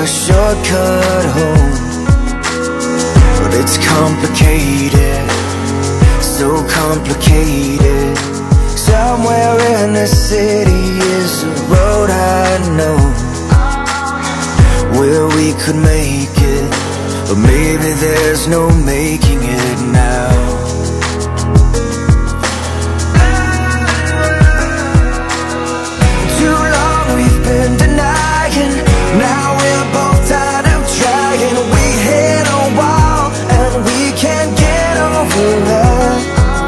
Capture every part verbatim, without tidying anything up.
a shortcut home, but it's complicated, so complicated. Somewhere in the city is a road I know, where we could make it, but maybe there's no making it now. Too long we've been denying, now we're both tired of trying. We hit a wall and we can't get over it.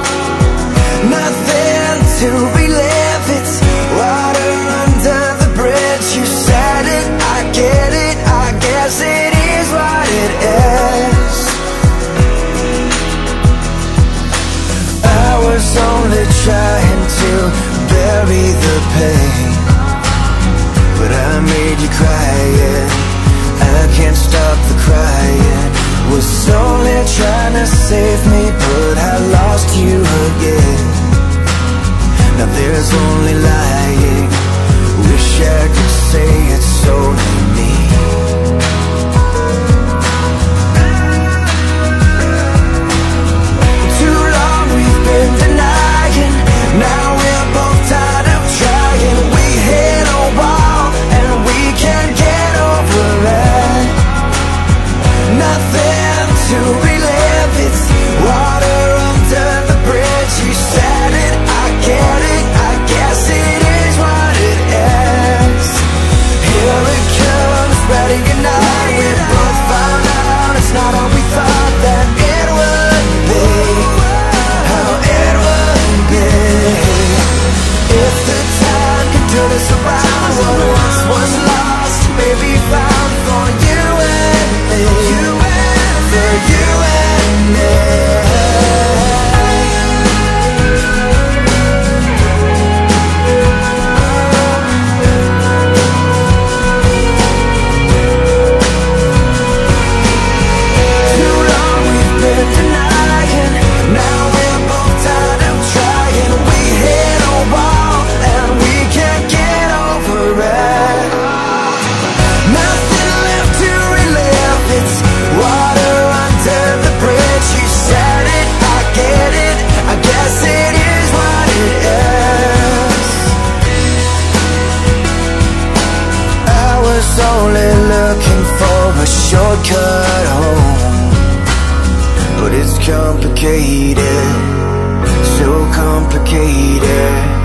Nothing to relive, it's water under the bridge. You said it, I get it, I guess it is what it is. I was only trying to bury the pain, but I made you cry, yeah. I can't stop the crying. Was only trying to save me, but I lost you again. Now there's only lying. Wish I could say it's only me. Too long we've been denying, now we're both tired of trying. We hit a wall and we can't get over it. Nothing to relive, it's water under the bridge. You said it, I get it, I guess it is what it is. Here it comes, ready or not, we both found out it's not how we thought that it would be, how it would be. If the time could turn us around, what once was lost may be found for you and me, for you and me. Only looking for a shortcut home, but it's complicated, so complicated.